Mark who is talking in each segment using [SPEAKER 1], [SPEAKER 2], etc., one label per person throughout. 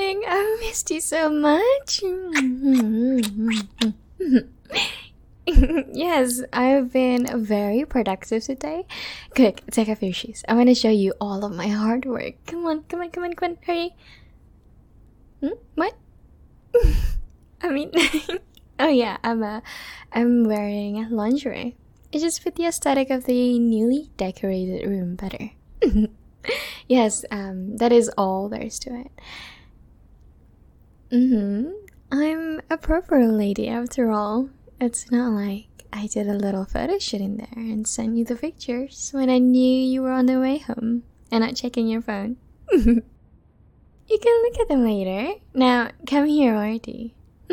[SPEAKER 1] darling. I missed you so much. Yes, I've been very productive today. Quick, take off your shoes. I want to show you all of my hard work. Come on, come on, come on, come on, hurry. What? I mean, oh yeah, I'm wearing lingerie. It just fit the aesthetic of the newly decorated room better. Yes, that is all there is to it. I'm a proper lady after all. It's not like I did a little photo shoot in there and sent you the pictures when I knew you were on the way home and not checking your phone. You can look at them later. Now, come here, Artie.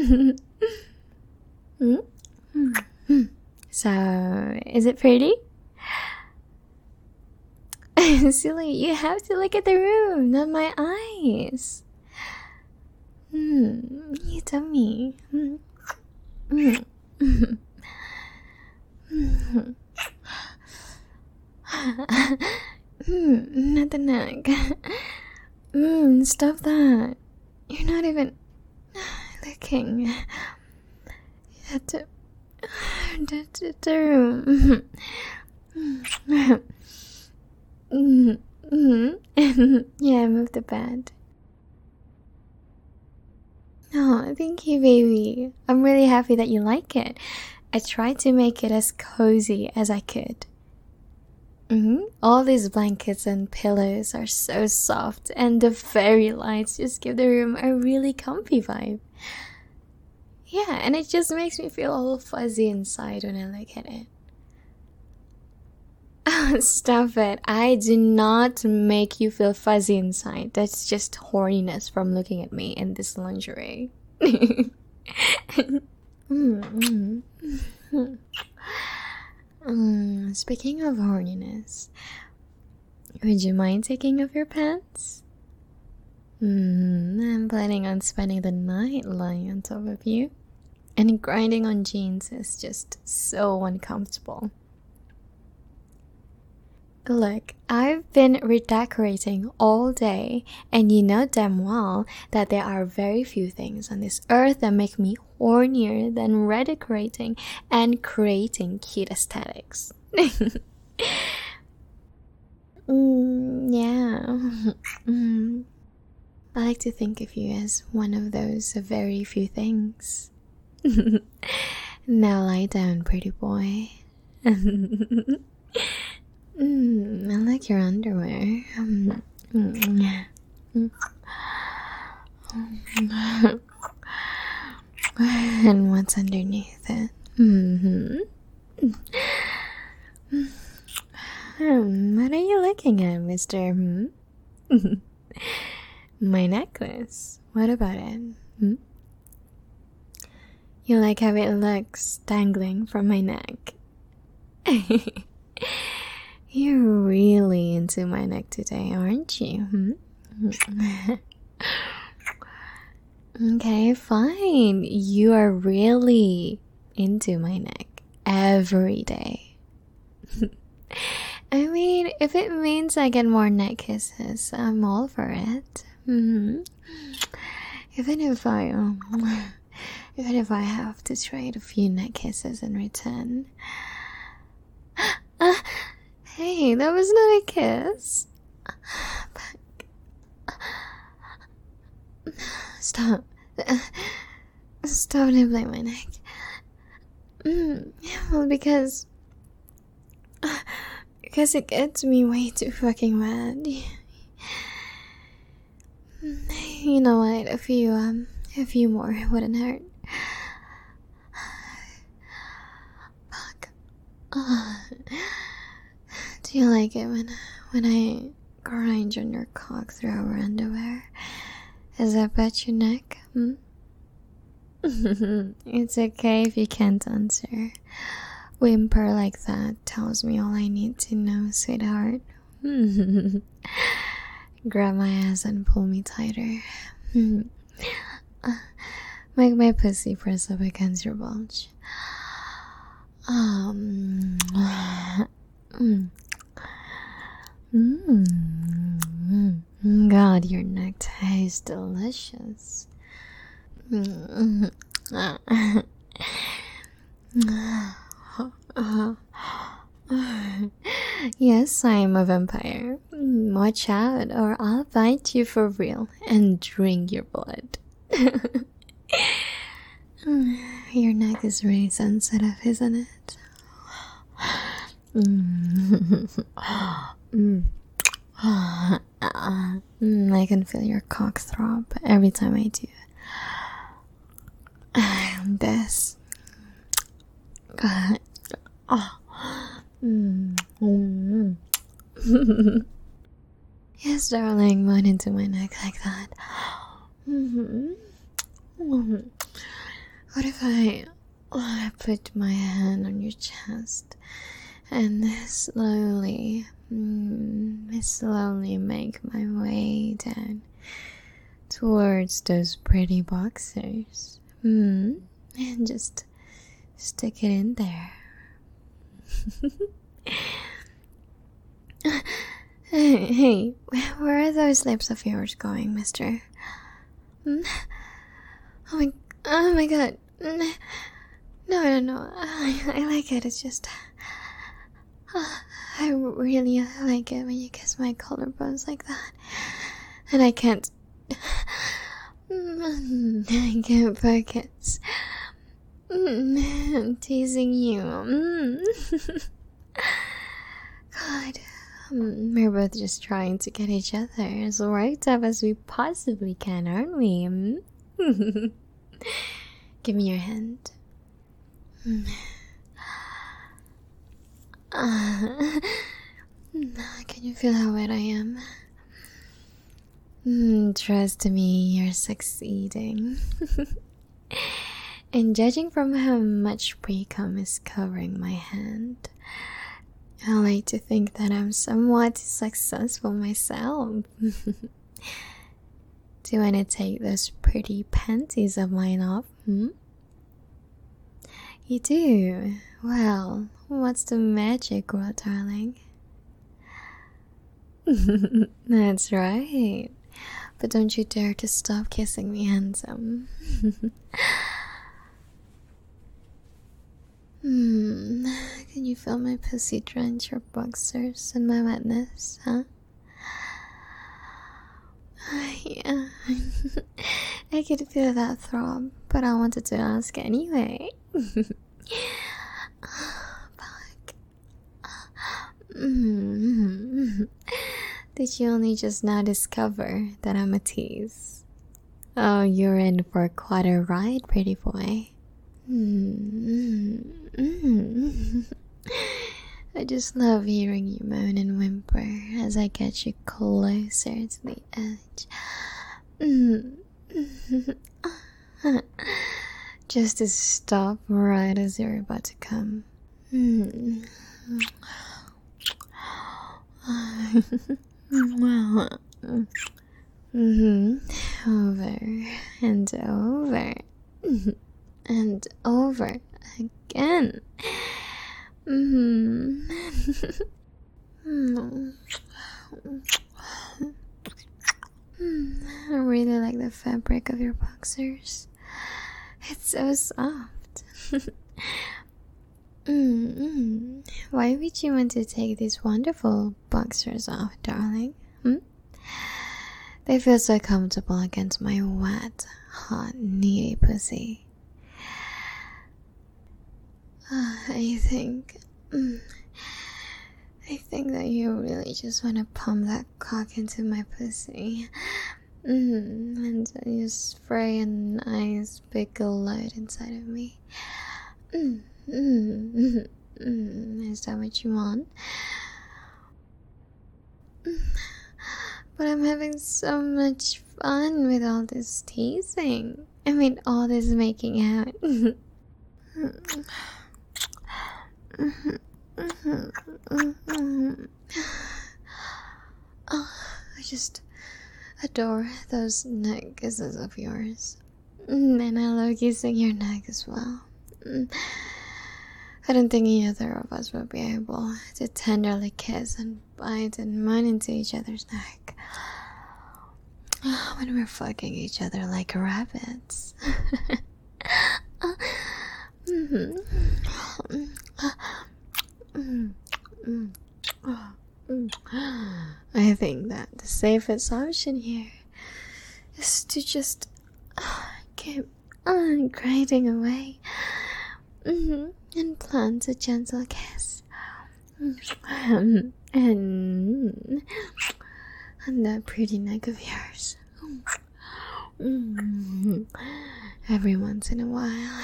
[SPEAKER 1] So, is it pretty? Silly, you have to look at the room, not my eyes. You tell me. Not the neck. Stop that. You're not even looking. You have to the room. Yeah, move the bed. Oh, thank you, baby. I'm really happy that you like it. I tried to make it as cozy as I could. All these blankets and pillows are so soft, and the fairy lights just give the room a really comfy vibe. Yeah, and it just makes me feel all fuzzy inside when I look at it. Oh, stop it. I do not make you feel fuzzy inside. That's just horniness from looking at me in this lingerie. Speaking of horniness, would you mind taking off your pants? I'm planning on spending the night lying on top of you, and grinding on jeans is just so uncomfortable. Look, I've been redecorating all day, and you know damn well that there are very few things on this earth that make me hornier than redecorating and creating cute aesthetics. Yeah. I like to think of you as one of those very few things. Now lie down, pretty boy. I like your underwear. And what's underneath it? What are you looking at, mister? My necklace. What about it? You like how it looks dangling from my neck? You're really into my neck today, aren't you? Okay, fine. You are really into my neck every day. I mean, if it means I get more neck kisses, I'm all for it. Even if I have to trade a few neck kisses in return. Hey, that was not a kiss. Stop. Stop nibbling my neck. Well, because it gets me way too fucking mad. You know what? A few more wouldn't hurt. Fuck. Do you like it when I grind on your cock through our underwear? Is that about your neck? It's okay if you can't answer. Whimper like that tells me all I need to know, sweetheart. Grab my ass and pull me tighter. Make my pussy press up against your bulge. God, your neck tastes delicious. Yes, I am a vampire. Watch out, or I'll bite you for real and drink your blood. Your neck is really sensitive, isn't it? I can feel your cock throb every time I do this. Yes, darling, moan into my neck like that. What if I put my hand on your chest and slowly make my way down towards those pretty boxers, and just stick it in there. Hey, where are those lips of yours going, mister? Oh my god. No. I like it. It's just... I really like it when you kiss my collarbones like that. And I can't focus. I'm teasing you. God. We're both just trying to get each other as worked up as we possibly can, aren't we? Give me your hand. Can you feel how wet I am? Trust me, you're succeeding. And judging from how much pre-cum is covering my hand, I like to think that I'm somewhat successful myself. Do you want to take those pretty panties of mine off? You do? Well, what's the magic, girl, darling? That's right. But don't you dare to stop kissing me, handsome. Can you feel my pussy drench your boxers and my wetness, huh? Yeah. I could feel that throb, but I wanted to ask anyway. Fuck. Did you only just now discover that I'm a tease? Oh, you're in for quite a ride, pretty boy. I just love hearing you moan and whimper as I get you closer to the edge. Just to stop right as you're about to come. Over and over and over again. I really like the fabric of your boxers. It's so soft. Why would you want to take these wonderful boxers off, darling? They feel so comfortable against my wet, hot, needy pussy. I think that you really just want to pump that cock into my pussy. And you spray a nice big load inside of me. Is that what you want? But I'm having so much fun with all this teasing. I mean, all this making out. I just adore those neck kisses of yours. And I love kissing your neck as well. I don't think either of us will be able to tenderly kiss and bite and moan into each other's neck when we're fucking each other like rabbits. Mhm. I think that the safest option here is to just keep on grinding away and plant a gentle kiss and on that pretty neck of yours. Every once in a while.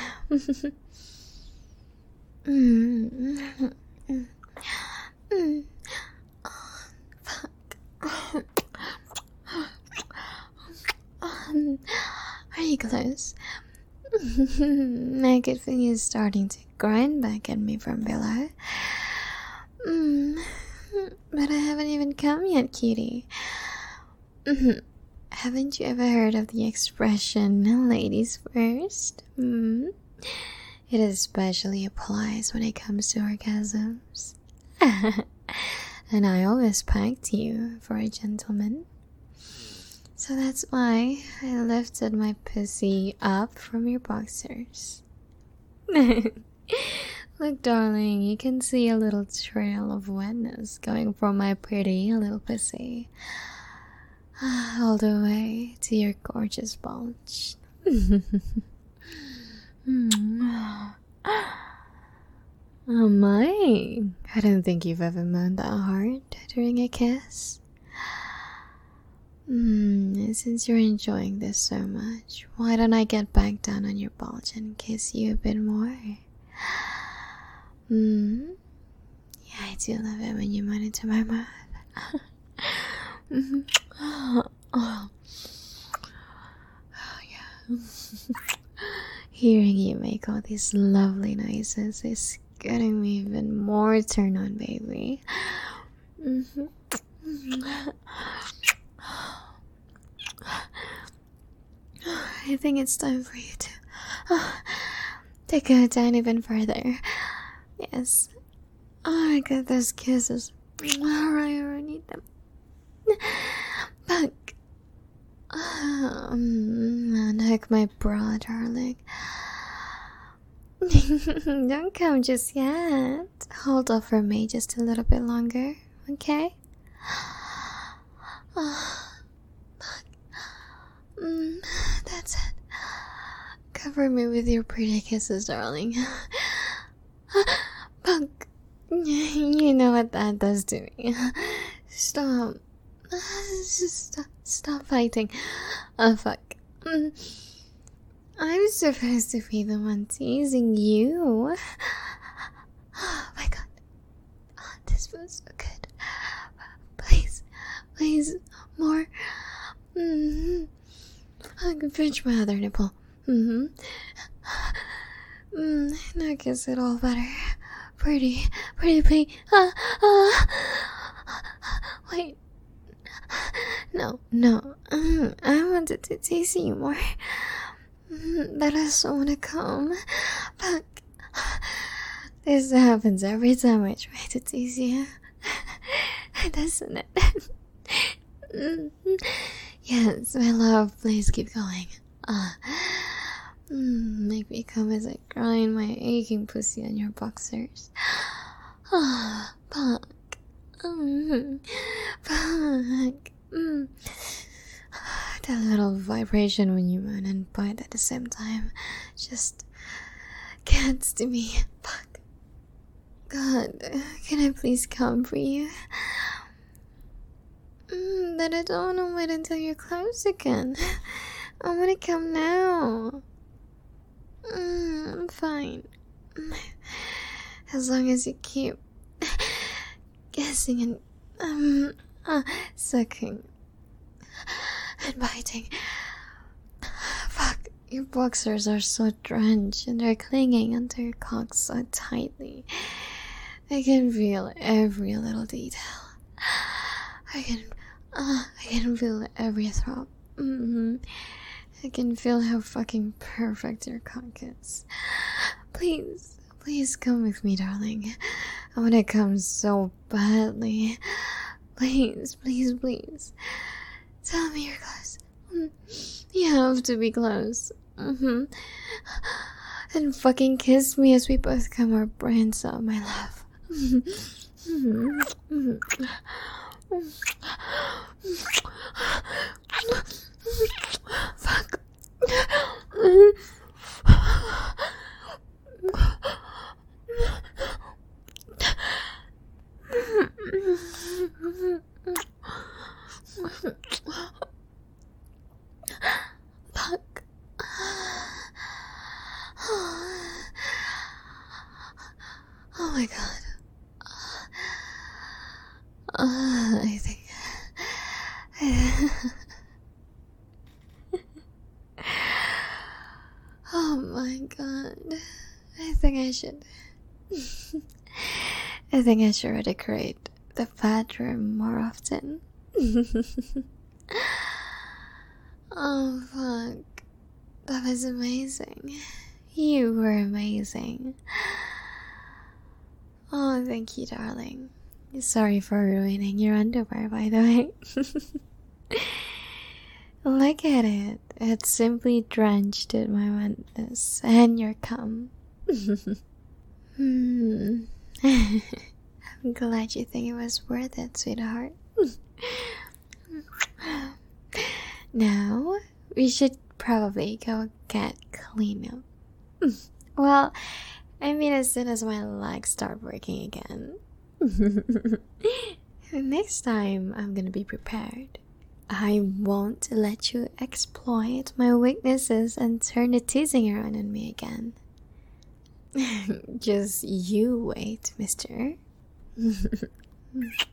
[SPEAKER 1] Are you close? My good thing is starting to grind back at me from below. But I haven't even come yet, cutie. Haven't you ever heard of the expression ladies first? It especially applies when it comes to orgasms. And I always pegged you for a gentleman. So that's why I lifted my pussy up from your boxers. Look, darling, you can see a little trail of wetness going from my pretty little pussy all the way to your gorgeous bulge. Oh my, I don't think you've ever moaned that hard during a kiss. Since you're enjoying this so much, why don't I get back down on your bulge and kiss you a bit more? Yeah, I do love it when you moan into my mouth. Oh yeah. Hearing you make all these lovely noises is getting me even more turned on, baby. I think it's time for you to go down even further. Yes. Oh my god, those kisses. I really need them. Fuck. Unhook my bra, darling. Don't come just yet. Hold off for me just a little bit longer, okay? That's it. Cover me with your pretty kisses, darling. Punk. You know what that does to me. Stop. Stop fighting. Oh, fuck. I'm supposed to be the one teasing you. Oh my god. Oh, this feels so good. Please, more. I can pinch my other nipple. Now kiss it all better. Pretty, please. Wait. No. I wanted to tease you more. But I just want to come. Fuck. This happens every time I try to tease you. Doesn't it? Yes, my love, please keep going. Make me come as I grind my aching pussy on your boxers. Fuck. Fuck. That little vibration when you moan and bite at the same time just gets to me. Fuck. God, can I please come for you? But I don't want to wait until you're close again. I want to come now. I'm fine. As long as you keep guessing and sucking and biting. Fuck, your boxers are so drenched and they're clinging onto your cock so tightly. I can feel every little detail. I can feel every throb. I can feel how fucking perfect your cock is. Please come with me, darling. I want to come so badly. Please. Tell me you're close. love to be close. And fucking kiss me as we both come our brains out, my love. Fuck. Fuck. Oh my god. I think. Oh my god. I think I should. I think I should redecorate the bedroom more often. Oh fuck. That was amazing. You were amazing. Oh, thank you, darling. Sorry for ruining your underwear, by the way. Look at it. It's simply drenched in my wetness and your cum. I'm glad you think it was worth it, sweetheart. Now, we should probably go get clean up. Well, I mean, as soon as my legs start working again. Next time, I'm gonna be prepared. I won't let you exploit my weaknesses and turn the teasing around on me again. Just you wait, mister.